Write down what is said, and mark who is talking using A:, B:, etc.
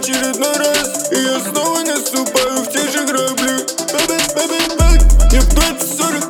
A: очередной раз, и я снова наступаю в те же грабли. Бэбэ, бэбэ, бэбэ, мне в 20-40